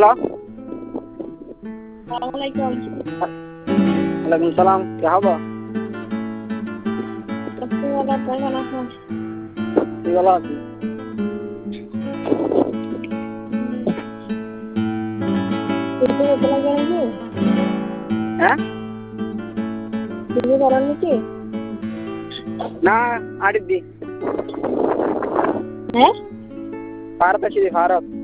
Hello. वालेकुम। वालेकुम सलाम। क्या हुआ? सबसे वाला पहला था। ये वाला थी। itu betul lagi. हैं? Ini barang ni. ना आडिद्दी Eh? भारत